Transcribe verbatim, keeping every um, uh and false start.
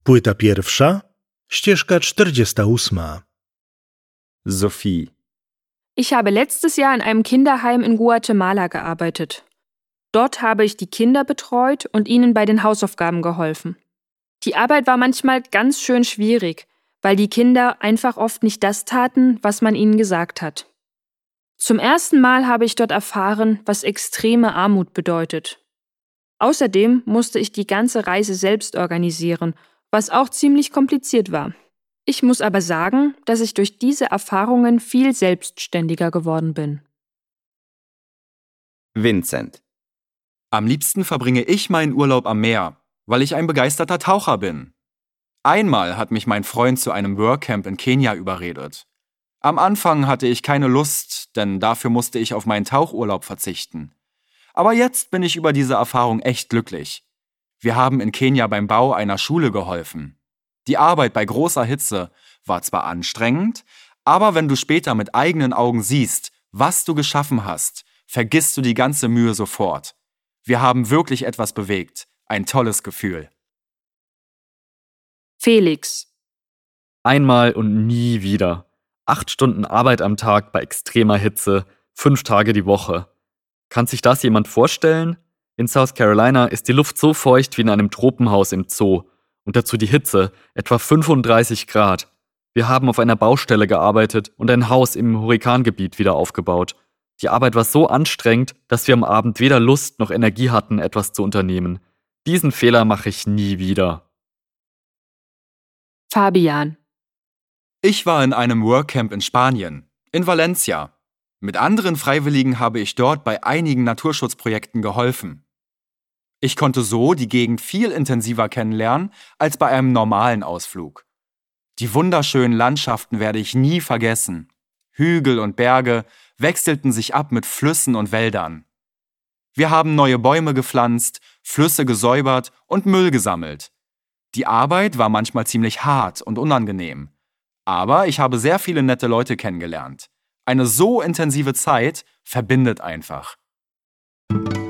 Płyta pierwsza, ścieżka czterdziesta ósma. Sophie. Ich habe letztes Jahr in einem Kinderheim in Guatemala gearbeitet. Dort habe ich die Kinder betreut und ihnen bei den Hausaufgaben geholfen. Die Arbeit war manchmal ganz schön schwierig, weil die Kinder einfach oft nicht das taten, was man ihnen gesagt hat. Zum ersten Mal habe ich dort erfahren, was extreme Armut bedeutet. Außerdem musste ich die ganze Reise selbst organisieren, was auch ziemlich kompliziert war. Ich muss aber sagen, dass ich durch diese Erfahrungen viel selbstständiger geworden bin. Vincent. Am liebsten verbringe ich meinen Urlaub am Meer, weil ich ein begeisterter Taucher bin. Einmal hat mich mein Freund zu einem Workcamp in Kenia überredet. Am Anfang hatte ich keine Lust, denn dafür musste ich auf meinen Tauchurlaub verzichten. Aber jetzt bin ich über diese Erfahrung echt glücklich. Wir haben in Kenia beim Bau einer Schule geholfen. Die Arbeit bei großer Hitze war zwar anstrengend, aber wenn du später mit eigenen Augen siehst, was du geschaffen hast, vergisst du die ganze Mühe sofort. Wir haben wirklich etwas bewegt. Ein tolles Gefühl. Felix. Einmal und nie wieder. Acht Stunden Arbeit am Tag bei extremer Hitze, fünf Tage die Woche. Kann sich das jemand vorstellen? In South Carolina ist die Luft so feucht wie in einem Tropenhaus im Zoo. Und dazu die Hitze, etwa fünfunddreißig Grad. Wir haben auf einer Baustelle gearbeitet und ein Haus im Hurrikangebiet wieder aufgebaut. Die Arbeit war so anstrengend, dass wir am Abend weder Lust noch Energie hatten, etwas zu unternehmen. Diesen Fehler mache ich nie wieder. Fabian. Ich war in einem Workcamp in Spanien, in Valencia. Mit anderen Freiwilligen habe ich dort bei einigen Naturschutzprojekten geholfen. Ich konnte so die Gegend viel intensiver kennenlernen als bei einem normalen Ausflug. Die wunderschönen Landschaften werde ich nie vergessen. Hügel und Berge wechselten sich ab mit Flüssen und Wäldern. Wir haben neue Bäume gepflanzt, Flüsse gesäubert und Müll gesammelt. Die Arbeit war manchmal ziemlich hart und unangenehm. Aber ich habe sehr viele nette Leute kennengelernt. Eine so intensive Zeit verbindet einfach.